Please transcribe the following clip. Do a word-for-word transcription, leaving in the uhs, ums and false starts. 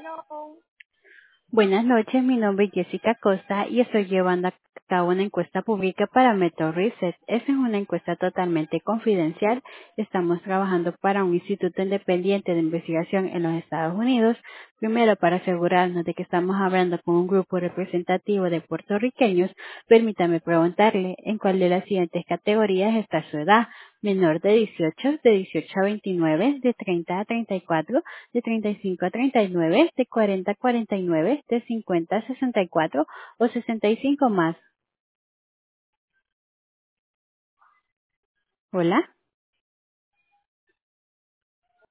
Buenas noches, mi nombre es Jessica Costa y estoy llevando a cabo una encuesta pública para Metro Research. Esta es una encuesta totalmente confidencial. Estamos trabajando para un instituto independiente de investigación en los Estados Unidos. Primero, para asegurarnos de que estamos hablando con un grupo representativo de puertorriqueños, permítame preguntarle en cuál de las siguientes categorías está su edad. Menor de dieciocho, de dieciocho a veintinueve, de treinta a treinta y cuatro, de treinta y cinco a treinta y nueve, de cuarenta a cuarenta y nueve, de cincuenta a sesenta y cuatro o sesenta y cinco más. Hola.